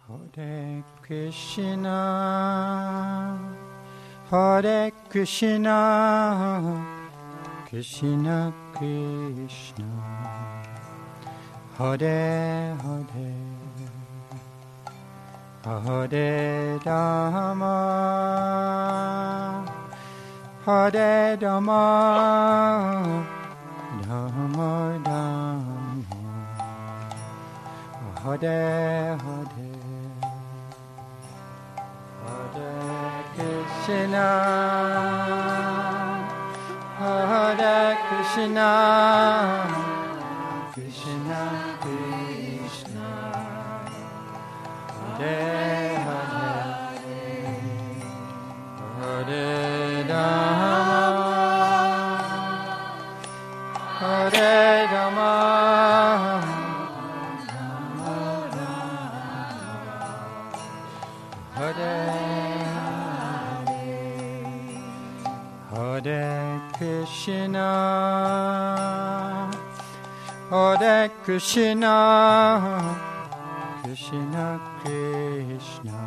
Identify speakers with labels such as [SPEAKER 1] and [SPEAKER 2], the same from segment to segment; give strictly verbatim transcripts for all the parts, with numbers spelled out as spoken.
[SPEAKER 1] Hare Krishna, Hare Krishna, Krishna Krishna, Hare Hare, Hare Rama, Hare Rama, Rama Rama, Hare Hare. Krishna, Hare Krishna, Krishna Krishna, Hare Hare, Hare Rama, Hare Rama, Hare Hare Krishna, Hare Krishna, Krishna Krishna,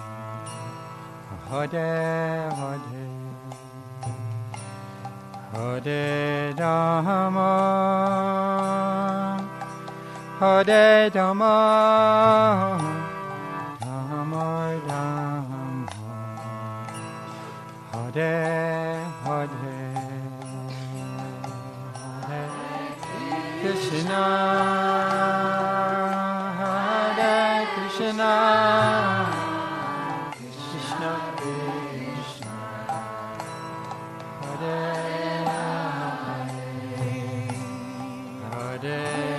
[SPEAKER 1] Hare Hare, Hare Rama, Hare Rama, Rama Rama, Hare Hare, Hare Krishna, Hare Krishna, Krishna Krishna, Hare Hare, Hare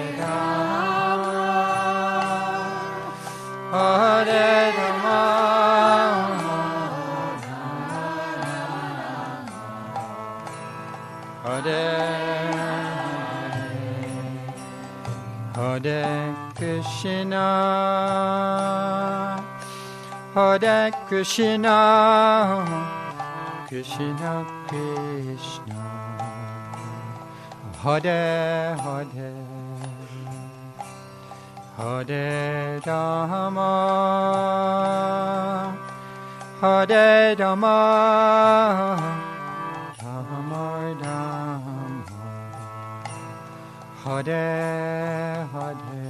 [SPEAKER 1] Rama, Hare Rama, Hare Hare Krishna, Hare Krishna, Krishna Krishna, Hare Hare, Hare Rama, Hare Rama, Rama Rama, Hare Hare,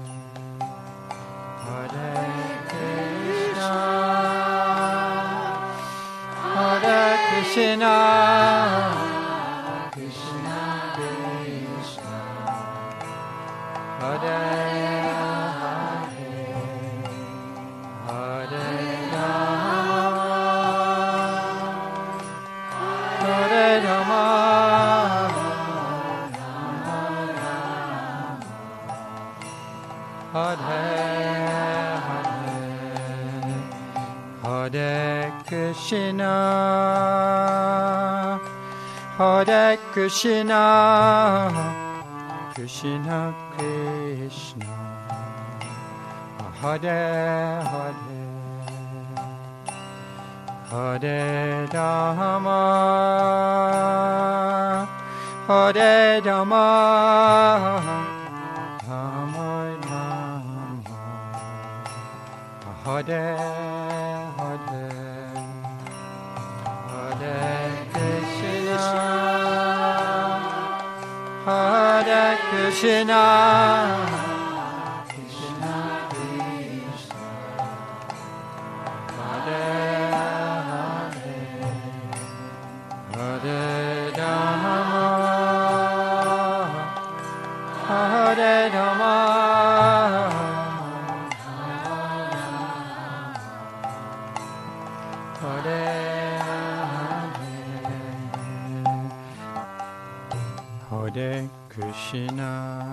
[SPEAKER 1] Hare Krishna, Hare Krishna, Krishna Krishna, Hare Hare, Hare Rama, Hare Rama, Hare Hare, Hare Krishna, Hare Krishna, Krishna Krishna, Hare Hare, Hare Rama, Hare Rama, Rama Rama, Hare Hare, Hare Krishna, Hare Krishna, Krishna Krishna, Hare Hare, Hare Rama, Hare Rama, Hare Hare Krishna,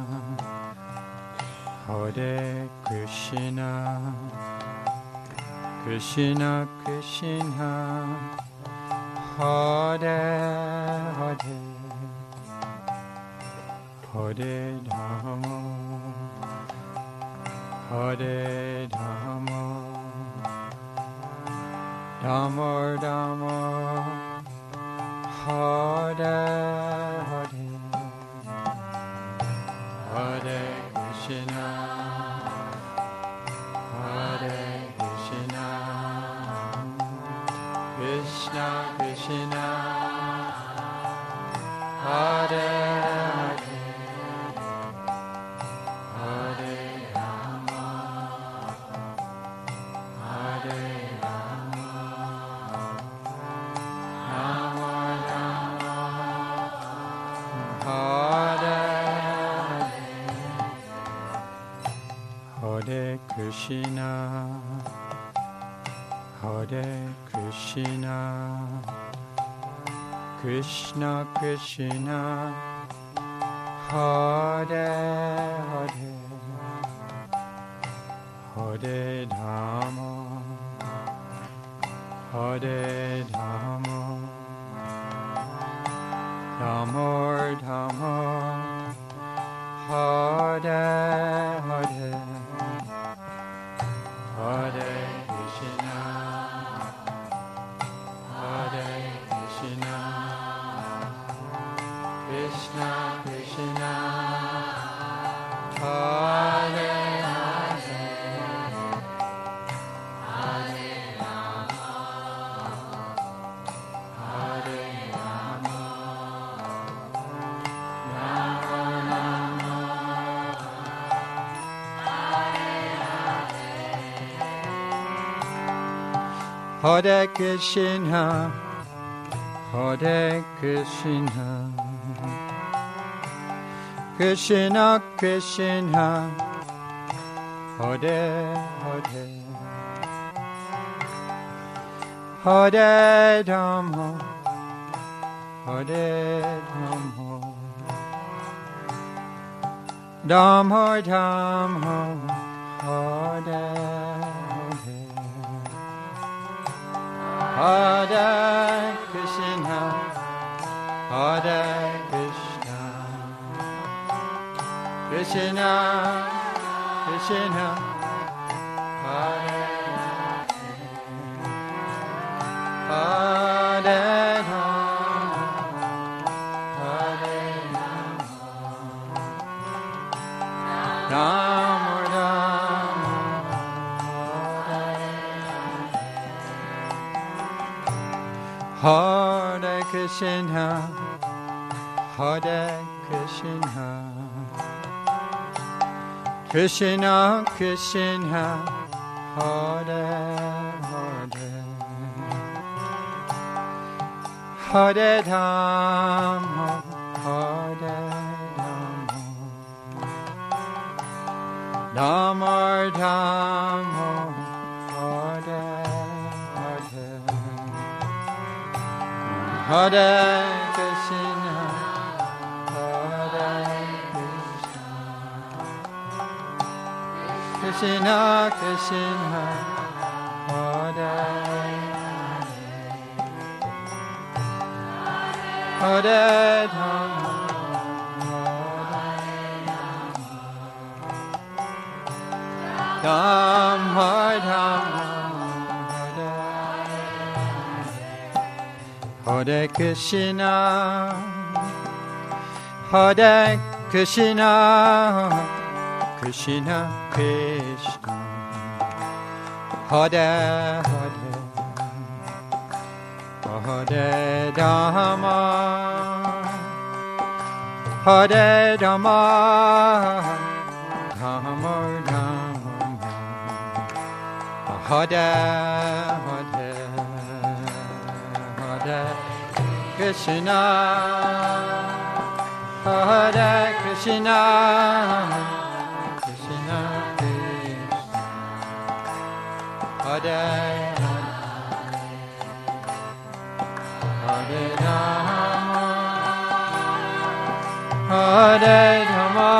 [SPEAKER 1] Hare Krishna, Krishna Krishna, Hare Hare, Hare Rama, Hare Rama, Rama Rama, Hare Hare, Hare Krishna, Hare Krishna Krishna Hare Hare Hare Rama Hare Rama Rama Rama Hare Hare Krishna Hare Krishna Krishna Krishna Hare Hare Hare Rama Hare Rama Rama Rama Hare Hare Hare Krishna Hare Krishna Krishna Krishna Hare Hare Hare Rama Hare Rama Rama Rama Hare Krishna Hare Krishna Krishna Krishna Hare Hare Hare Rama Hare Rama Rama Rama Hare Hare Hare Krishna Hare Krishna Krishna Krishna Hare Hare Rama Hare Rama Rama Rama Hare Krishna Hare Krishna Krishna Krishna Hare Hare Hare Rama Hare Rama Rama Rama Hare Hare Hare Krishna Hare Krishna Krishna Krishna Hare Hare Rama Rama Rama Hare Krishna Hare Krishna Krishna Krishna Hare Hare Hare Rama Hare Rama Rama Rama Hare Hare Hare Krishna Hare Krishna Krishna Krishna Hare Hare Rama Hare Rama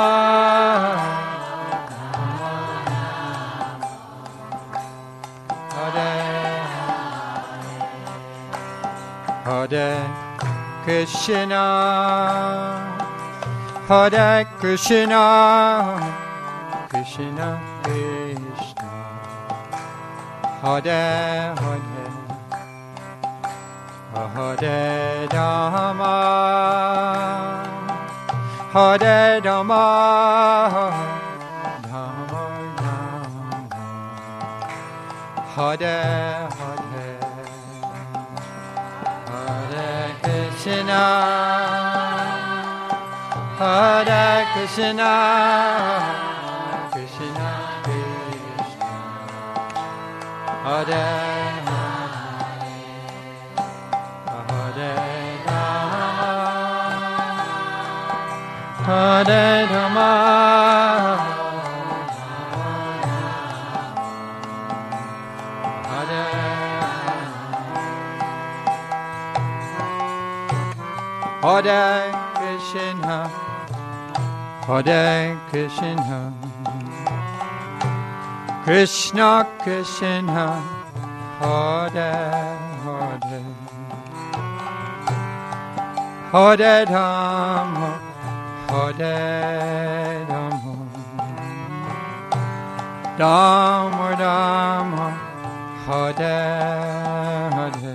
[SPEAKER 1] Hare Hare Krishna Hare Krishna Krishna Krishna Hare Hare Hare Rama Hare Rama Rama Rama Hare Hare Krishna, Hare Krishna, Krishna Krishna, Hare Hare Rama, Hare Rama, Hare Hare Krishna, Hare Krishna, Krishna Krishna, Hare Hare, Hare Rama, Hare Rama, Rama Rama, Hare Hare,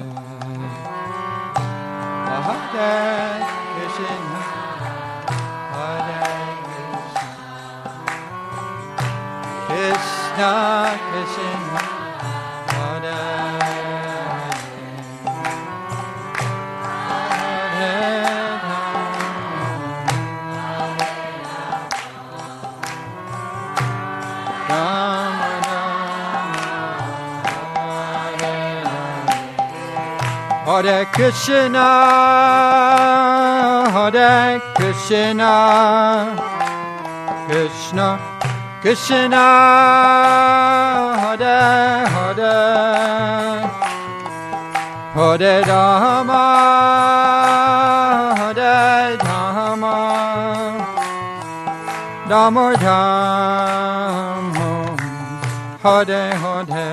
[SPEAKER 1] Hare Krishna, Hare Krishna, Krishna Krishna, Hare Hare, Rama Rama, Hare Krishna, Hare Krishna, Krishna Krishna, Hare Hare, Hare Rama, Hare Rama, Rama Rama, Hare Hare,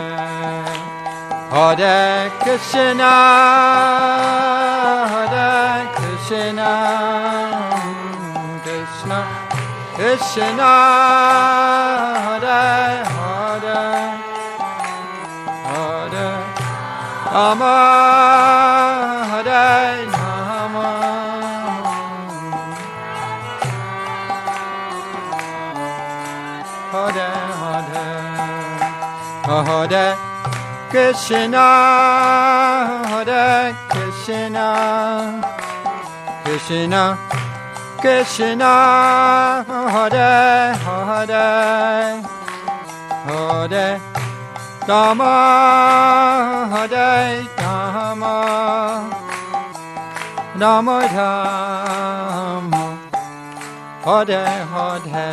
[SPEAKER 1] Hare Krishna, Hare Krishna, Krishna Krishna, Hare Hare, Hare Rama, Hare Rama, Hare Hare, Hare Krishna, Hare Krishna, Krishna Krishna, Hare Hare, Hare Rama, Hare Rama, Rama Rama, Hare Hare,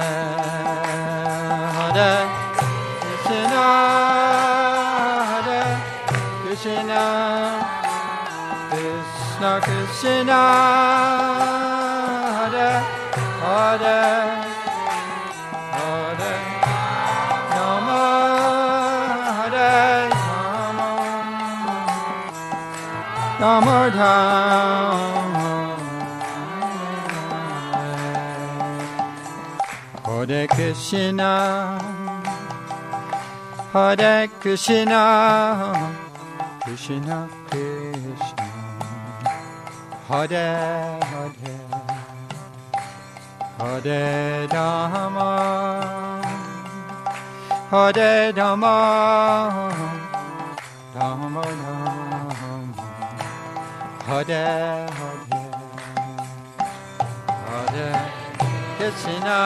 [SPEAKER 1] Hare Krishna, Hare Krishna, Krishna Krishna, Hare Hare, Hare Rama, Hare Rama, Rama Rama, Hare Krishna, Hare Krishna, Krishna Krishna, Hare Hare, Hare Rama, Hare Rama, Rama Rama, Hare Hare, Hare Krishna,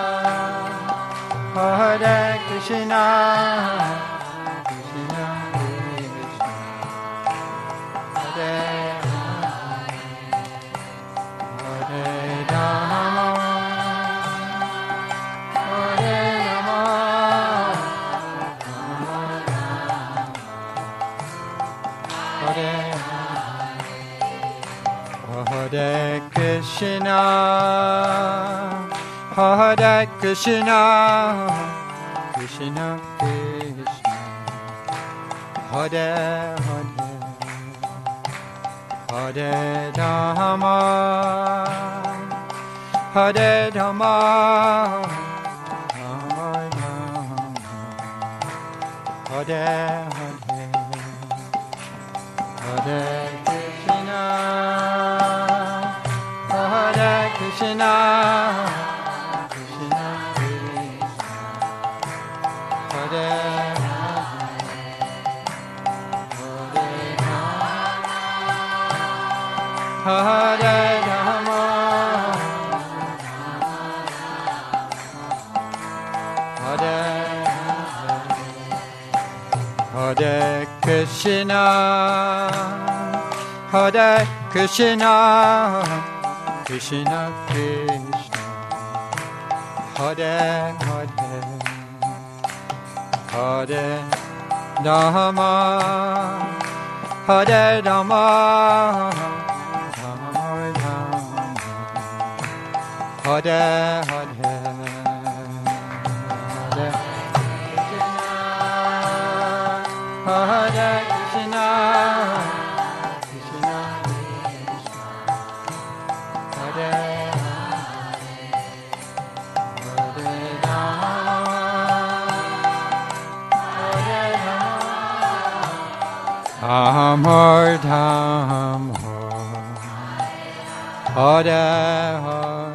[SPEAKER 1] Hare Krishna, Krishna Krishna, Hare Hare Rama, Hare Rama, Hare Hare Krishna, Hare Krishna, Krishna Krishna, Hare Hare, Hare Rama, Hare Rama, Rama Rama, Hare Hare, Hare Krishna, Hare Krishna, Krishna Krishna, Hare Hare, Hare Rama, Hare Hare Krishna, Hare Krishna, Krishna Krishna, Hare Hare, Hare Rama, Hare Rama, Rama Rama, Hare Hare, Hare Krishna, Krishna Krishna, Hare Hare Rama, Hare Rama, Amar Dham, Hare Hare.